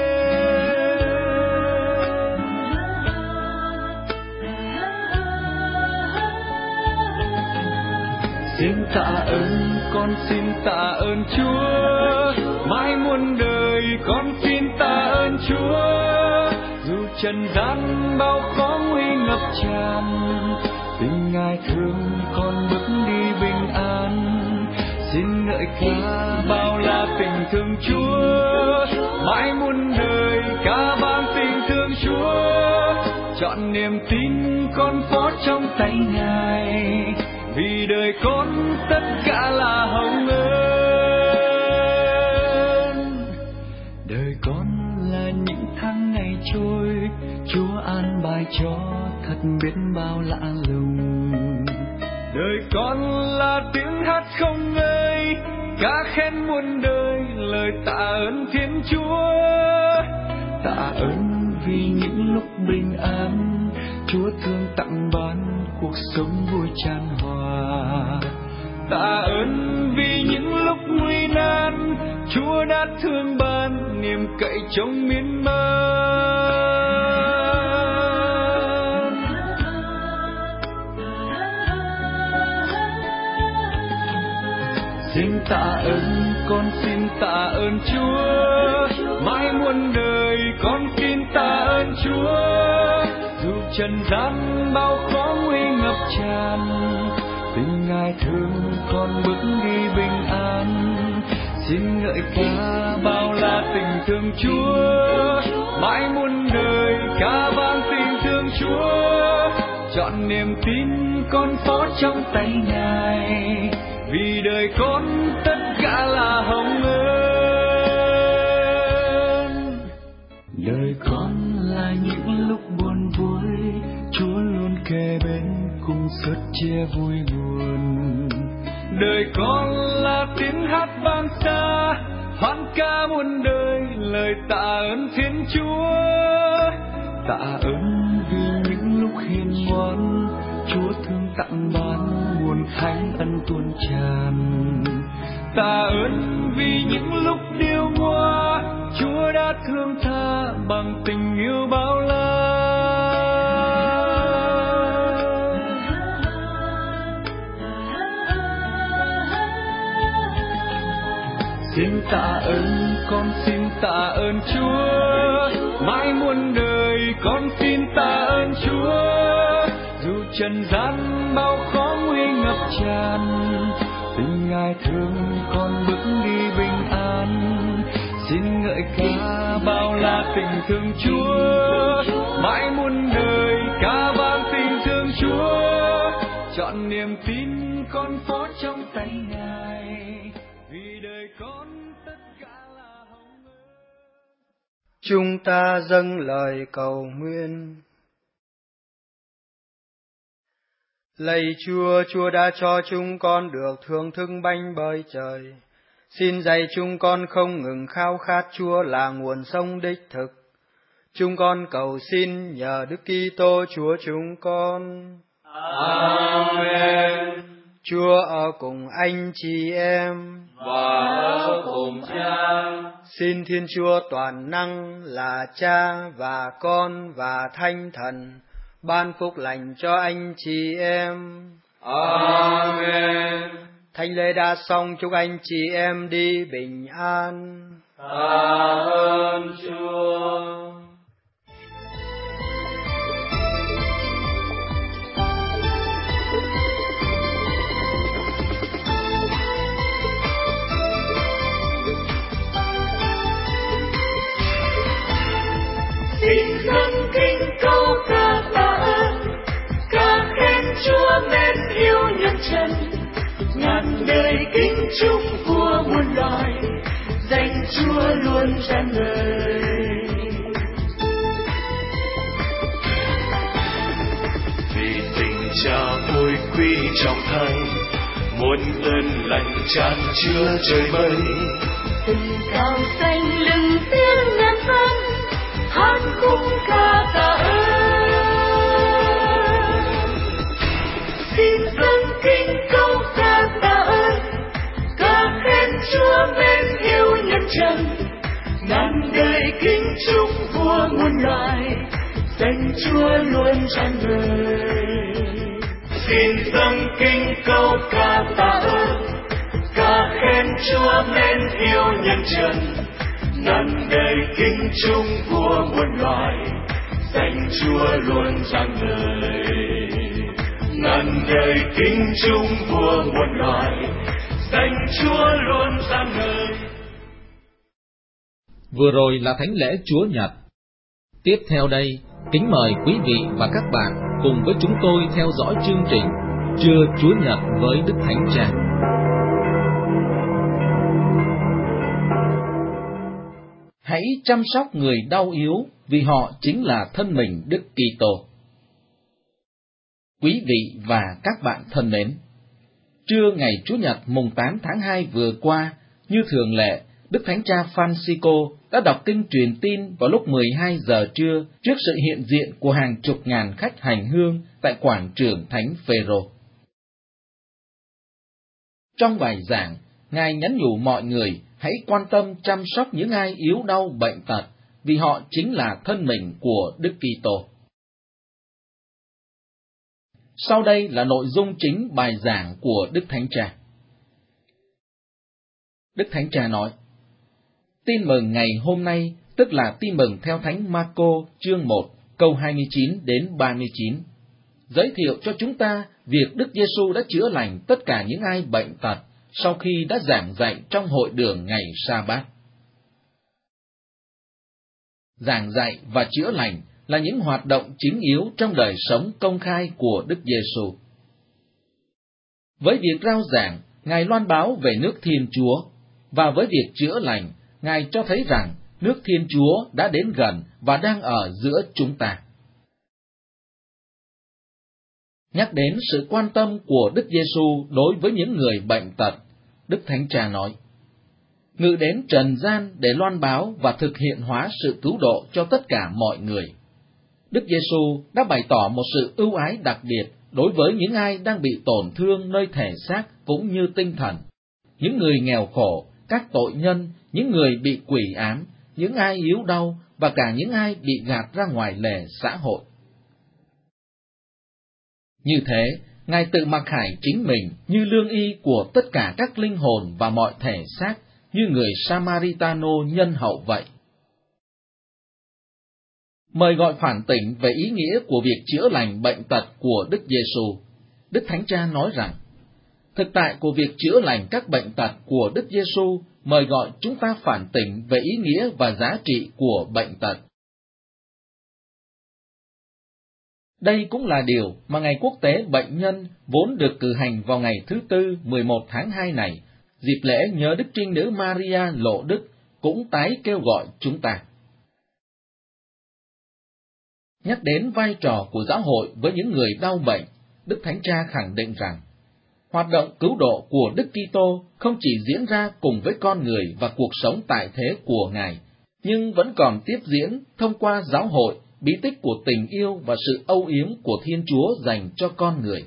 Xin tạ ơn, con xin tạ ơn Chúa, mãi muôn đời con xin tạ ơn Chúa. Dù trần gian bao khó nguy ngập tràn, tình Ngài thương con bước đi bình an. Xin ngợi ca bao la tình thương Chúa, mãi muôn đời ca vang tình thương Chúa. Chọn niềm tin con phó trong tay Ngài, vì đời con tất cả là hồng ơn. Đời con là những tháng ngày trôi, Chúa an bài cho thật biết bao lạ lùng. Đời con là tiếng hát không ngơi, ca khen muôn đời lời tạ ơn Thiên Chúa. Tạ ơn vì những lúc bình an, Chúa thương tặng ban cuộc sống vui tràn hòa. Tạ ơn vì những lúc nguy nan, Chúa đã thương ban niềm cậy trong miên man. Xin tạ ơn, con xin tạ ơn Chúa, mãi muôn đời con xin tạ ơn Chúa. Dù trần gian bao khó nguy ngập tràn, tình Ngài thương con bước đi bình an. Xin ngợi ca bao la tình thương Chúa, mãi muôn đời ca vang tình thương Chúa. Chọn niềm tin con phó trong tay Ngài, vì đời con tất cả là hồng ơn. Đời con là những lúc buồn vui, Chúa luôn kề bên cùng sớt chia vui buồn. Đời con là tiếng hát vang xa, hoan ca muôn đời lời tạ ơn Thiên Chúa. Tạ ơn vì những lúc hiền ngoan, Chúa thương tặng ban nguồn thánh ân tuôn tràn. Tạ ơn vì những lúc điêu ngoa, Chúa đã thương tha bằng tình yêu bao la. Xin tạ ơn, con xin tạ ơn Chúa, mãi muôn đời con xin tạ ơn Chúa. Dù trần gian bao khó nguy ngập tràn, tình Ngài thương con bước đi bình an. Xin ngợi ca bao la tình thương Chúa, mãi muôn đời ca vang tình thương Chúa. Chọn niềm tin con phó trong tay Ngài, vì đời con tất cả là hồng ơn. Chúng ta dâng lời cầu nguyện. Lạy Chúa, Chúa đã cho chúng con được thưởng thức bánh bởi trời. Xin dạy chúng con không ngừng khao khát Chúa là nguồn sống đích thực. Chúng con cầu xin nhờ Đức Kitô Chúa chúng con. Amen. Chúa ở cùng anh chị em và ở cùng Cha. Xin Thiên Chúa toàn năng là Cha và Con và Thánh Thần ban phúc lành cho anh chị em. Amen. Thánh lễ đã xong, chúc anh chị em đi bình an. Tạ ơn Chúa. quy trọng thành, muôn ơn lành tràn chứa trời mây. Từng cao xanh lừng tiếng ngàn vang, hát khúc ca tạ ơn. Xin dâng kinh câu ca tạ ơn, ca khen Chúa mến yêu nhân trần, ngàn đời kính chúc vua muôn loài, danh Chúa luôn tràn ngời. Xin dâng kinh câu ca tạ ơn, ca khen Chúa mến yêu nhân trần, ngàn đời kính chúc vua muôn loài, danh Chúa luôn tràn ngời. Ngàn đời kính chúc vua muôn loài, danh Chúa luôn tràn ngời. Vừa rồi là thánh lễ Chúa Nhật. Tiếp theo đây, kính mời quý vị và các bạn cùng với chúng tôi theo dõi chương trình Trưa Chúa Nhật với Đức Thánh Cha. Hãy chăm sóc người đau yếu, vì họ chính là thân mình Đức Kitô. Quý vị và các bạn thân mến, trưa ngày Chủ nhật mùng tám tháng hai vừa qua, như thường lệ, Đức Thánh Cha Francisco đã đọc kinh truyền tin vào lúc mười hai giờ trưa trước sự hiện diện của hàng chục ngàn khách hành hương tại quảng trường Thánh Phêrô. Trong bài giảng, Ngài nhắn nhủ mọi người hãy quan tâm chăm sóc những ai yếu đau bệnh tật, vì họ chính là thân mình của Đức Kitô. Sau đây là nội dung chính bài giảng của Đức Thánh Cha. Đức Thánh Cha nói: Tin mừng ngày hôm nay, tức là tin mừng theo Thánh Marco chương một, câu hai mươi chín đến ba mươi chín, giới thiệu cho chúng ta việc Đức Giêsu đã chữa lành tất cả những ai bệnh tật sau khi đã giảng dạy trong hội đường ngày Sa-bát. Giảng dạy và chữa lành là những hoạt động chính yếu trong đời sống công khai của Đức Giêsu. Với việc rao giảng, Ngài loan báo về nước Thiên Chúa, và với việc chữa lành, Ngài cho thấy rằng nước Thiên Chúa đã đến gần và đang ở giữa chúng ta. Nhắc đến sự quan tâm của Đức Giêsu đối với những người bệnh tật, Đức Thánh Cha nói: Ngự đến trần gian để loan báo và thực hiện hóa sự cứu độ cho tất cả mọi người. Đức Giêsu đã bày tỏ một sự ưu ái đặc biệt đối với những ai đang bị tổn thương nơi thể xác cũng như tinh thần, những người nghèo khổ, các tội nhân, những người bị quỷ ám, những ai yếu đau và cả những ai bị gạt ra ngoài lề xã hội. Như thế, Ngài tự mặc khải chính mình như lương y của tất cả các linh hồn và mọi thể xác, như người Samaritano nhân hậu vậy. Mời gọi phản tỉnh về ý nghĩa của việc chữa lành bệnh tật của Đức Giêsu. Đức Thánh Cha nói rằng, thực tại của việc chữa lành các bệnh tật của Đức Giêsu mời gọi chúng ta phản tỉnh về ý nghĩa và giá trị của bệnh tật. Đây cũng là điều mà Ngày Quốc tế Bệnh nhân vốn được cử hành vào ngày thứ Tư mười một tháng hai này, dịp lễ nhớ Đức Trinh Nữ Maria Lộ Đức, cũng tái kêu gọi chúng ta. Nhắc đến vai trò của giáo hội với những người đau bệnh, Đức Thánh Cha khẳng định rằng, hoạt động cứu độ của Đức Kitô không chỉ diễn ra cùng với con người và cuộc sống tại thế của Ngài, nhưng vẫn còn tiếp diễn thông qua giáo hội, bí tích của tình yêu và sự âu yếm của Thiên Chúa dành cho con người.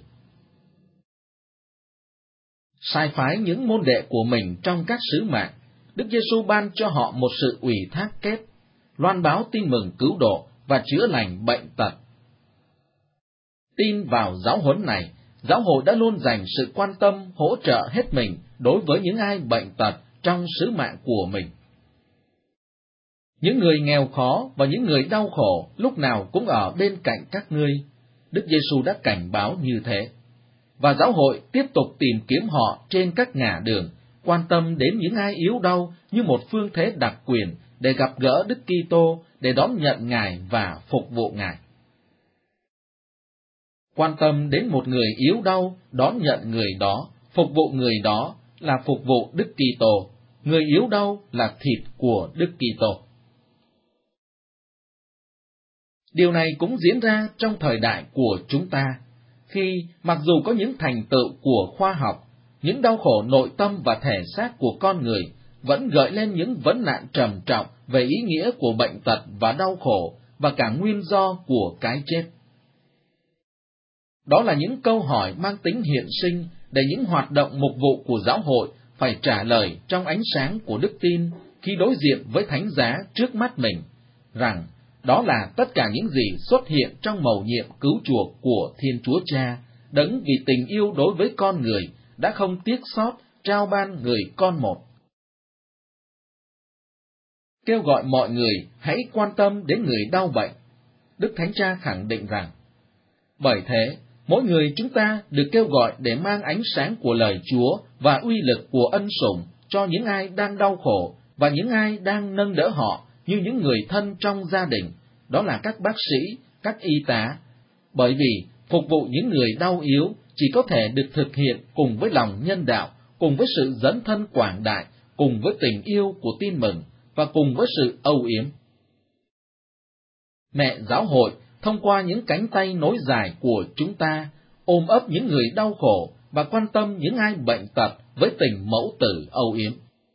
Sai phái những môn đệ của mình trong các sứ mạng, Đức Giêsu ban cho họ một sự ủy thác kép, loan báo tin mừng cứu độ và chữa lành bệnh tật. Tin vào giáo huấn này, giáo hội đã luôn dành sự quan tâm, hỗ trợ hết mình đối với những ai bệnh tật trong sứ mạng của mình. Những người nghèo khó và những người đau khổ lúc nào cũng ở bên cạnh các ngươi, Đức Giêsu đã cảnh báo như thế. Và giáo hội tiếp tục tìm kiếm họ trên các ngả đường, quan tâm đến những ai yếu đau như một phương thế đặc quyền để gặp gỡ Đức Kitô, để đón nhận Ngài và phục vụ Ngài. Quan tâm đến một người yếu đau, đón nhận người đó, phục vụ người đó là phục vụ Đức Kitô. Người yếu đau là thịt của Đức Kitô. Điều này cũng diễn ra trong thời đại của chúng ta. khi mặc dù có những thành tựu của khoa học, những đau khổ nội tâm và thể xác của con người vẫn gợi lên những vấn nạn trầm trọng về ý nghĩa của bệnh tật và đau khổ và cả nguyên do của cái chết. Đó là những câu hỏi mang tính hiện sinh để những hoạt động mục vụ của giáo hội phải trả lời trong ánh sáng của đức tin khi đối diện với thánh giá trước mắt mình, rằng đó là tất cả những gì xuất hiện trong mầu nhiệm cứu chuộc của Thiên Chúa Cha, đấng vì tình yêu đối với con người đã không tiếc xót trao ban người con một. Kêu gọi mọi người hãy quan tâm đến người đau bệnh, Đức Thánh Cha khẳng định rằng, bởi thế, mỗi người chúng ta được kêu gọi để mang ánh sáng của lời Chúa và uy lực của ân sủng cho những ai đang đau khổ và những ai đang nâng đỡ họ như những người thân trong gia đình, đó là các bác sĩ, các y tá, bởi vì phục vụ những người đau yếu chỉ có thể được thực hiện cùng với lòng nhân đạo, cùng với sự dấn thân quảng đại, cùng với tình yêu của tin mừng và cùng với sự âu yếm. Mẹ giáo hội thông qua những cánh tay nối dài của chúng ta, ôm ấp những người đau khổ và quan tâm những ai bệnh tật với tình mẫu tử âu yếm.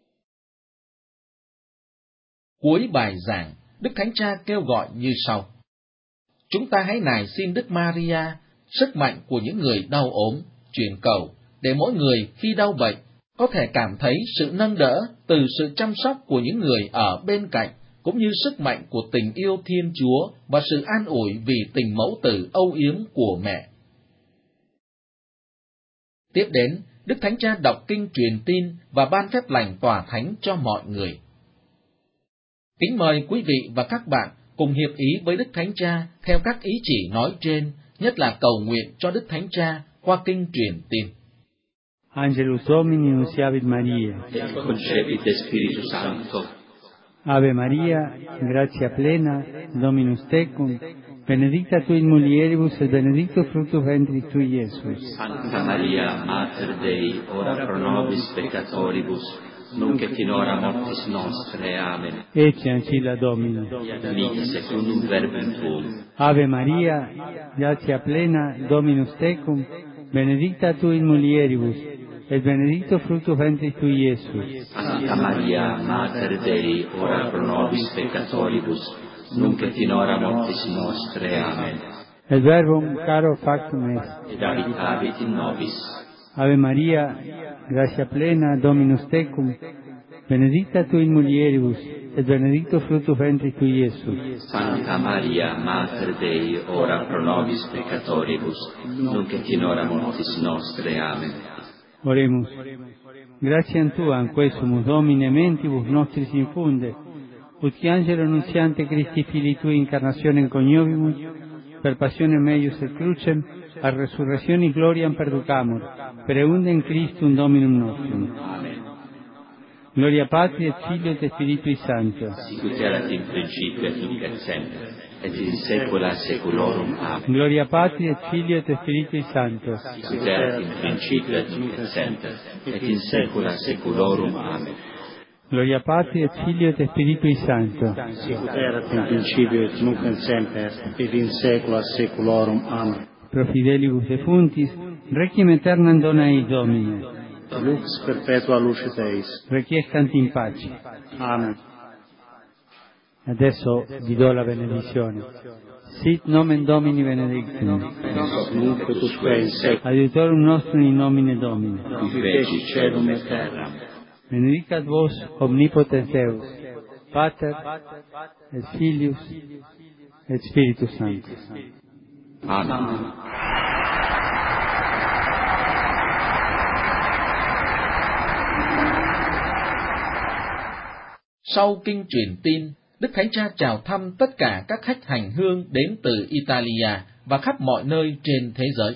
Cuối bài giảng, Đức Thánh Cha kêu gọi như sau: chúng ta hãy nài xin Đức Maria, sức mạnh của những người đau ốm, truyền cầu, để mỗi người khi đau bệnh có thể cảm thấy sự nâng đỡ từ sự chăm sóc của những người ở bên cạnh, cũng như sức mạnh của tình yêu Thiên Chúa và sự an ủi vì tình mẫu tử âu yếm của mẹ. Tiếp đến, Đức Thánh Cha đọc kinh truyền tin và ban phép lành tòa thánh cho mọi người. Kính mời quý vị và các bạn cùng hiệp ý với Đức Thánh Cha theo các ý chỉ nói trên, nhất là cầu nguyện cho Đức Thánh Cha qua kinh truyền tin. Angelus Domini nunciavit Maria. Et concepit Spiritus Sancto. Ave Maria, gratia plena, Dominus tecum, benedicta tu in mulieribus et benedictus fructus ventris tui, Iesus. Santa Maria, Mater Dei, ora pro nobis peccatoribus, nunc et in hora mortis nostre. Amen. Ecce ancilla Domini. Mihi secundum verbum tuum. Ave Maria, gratia plena, Dominus tecum, benedicta tu in mulieribus, et benedictus fructus ventris tui, Iesus. Santa Maria, Mater Dei, ora pro nobis peccatoribus, nunc et in hora mortis nostre. Amen. Et verbum caro factum est. Et habitavit in nobis. Ave Maria, gratia plena, Dominus tecum, benedicta tu in mulieribus, et benedictus fructus ventris tui, Iesus. Santa Maria, Mater Dei, ora pro nobis peccatoribus, nunc et in hora mortis nostre. Amen. Oremus. Gratiam Tuam, quae sumus Domine mentibus nostris infunde, ut qui angelo nuntiante Christi Filii Tui incarnationem coniovimus, per passionem meius et crucem, a resurrectionis gloriam perducamur, per eundem Christum Dominum nostrum. Amen. Gloria Patri et Filio et Spiritui Sancto. Sicut erat in principio et nunc et semper, et in saecula saeculorum. Amen. Gloria Patri et Filio et Spiritui Sancto. Sicut erat in principio et nunc et semper, et in saecula saeculorum. Amen. Gloria Patri et Filio et Spiritui Sancto. Sicut erat in principio et nunc et semper, et in saecula saeculorum. Amen. Pro fidelibus defuntis, requiem aeternam dona eis Domine. Lux perpetua lucet eis. Requiescant in pace. Amen. Adesso vi do la benedizione. Sit nomen Domini benedictum. Nunc et usque in saecula. Adiutorum nostrum in nomine Domini. Qui feci celum et terram. Benedicat vos omnipotens Deus, Pater et Filius et Spiritus Sanctus. Amen. Sau kinh truyền tin, Đức Thánh Cha chào thăm tất cả các khách hành hương đến từ Italia và khắp mọi nơi trên thế giới.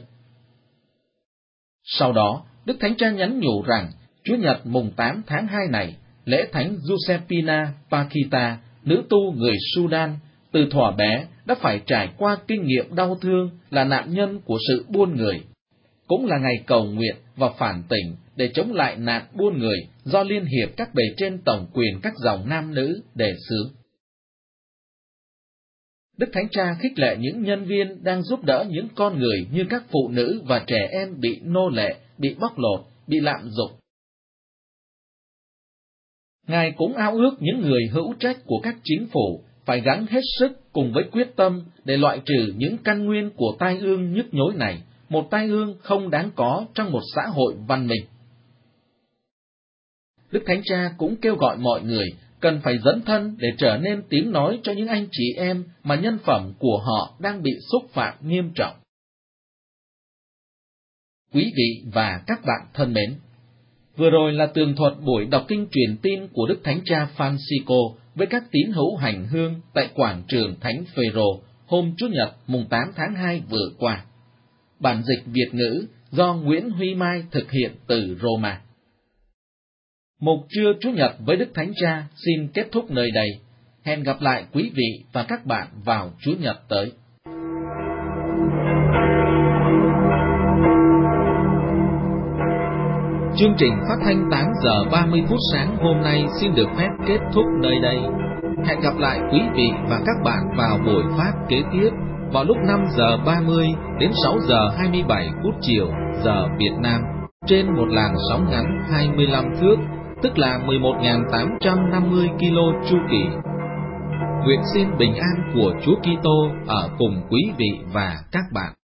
Sau đó, Đức Thánh Cha nhắn nhủ rằng, Chúa Nhật mùng tám tháng hai này, lễ Thánh Giuseppina Paquita, nữ tu người Sudan, từ thuở bé đã phải trải qua kinh nghiệm đau thương là nạn nhân của sự buôn người. Cũng là ngày cầu nguyện và phản tỉnh để chống lại nạn buôn người do Liên hiệp các bề trên tổng quyền các dòng nam nữ đề xướng. Đức Thánh Cha khích lệ những nhân viên đang giúp đỡ những con người như các phụ nữ và trẻ em bị nô lệ, bị bóc lột, bị lạm dụng. Ngài cũng ao ước những người hữu trách của các chính phủ phải gắng hết sức cùng với quyết tâm để loại trừ những căn nguyên của tai ương nhức nhối này, một tai ương không đáng có trong một xã hội văn minh. Đức Thánh Cha cũng kêu gọi mọi người cần phải dấn thân để trở nên tiếng nói cho những anh chị em mà nhân phẩm của họ đang bị xúc phạm nghiêm trọng. Quý vị và các bạn thân mến, vừa rồi là tường thuật buổi đọc kinh truyền tin của Đức Thánh Cha Francisco với các tín hữu hành hương tại quảng trường Thánh Phêrô hôm Chủ nhật mùng tám tháng hai vừa qua. Bản dịch Việt ngữ do Nguyễn Huy Mai thực hiện từ Roma. Mục trưa Chủ nhật với Đức Thánh Cha xin kết thúc nơi đây. Hẹn gặp lại quý vị và các bạn vào Chủ nhật tới. Chương trình phát thanh tám giờ ba mươi phút sáng hôm nay xin được phép kết thúc nơi đây. Hẹn gặp lại quý vị và các bạn vào buổi phát kế tiếp vào lúc năm giờ ba mươi đến sáu giờ hai mươi bảy phút chiều giờ Việt Nam trên một làn sóng ngắn hai mươi lăm thước, tức là mười một nghìn tám trăm năm mươi ki lô chu kỳ. Nguyện xin bình an của Chúa Kitô ở cùng quý vị và các bạn.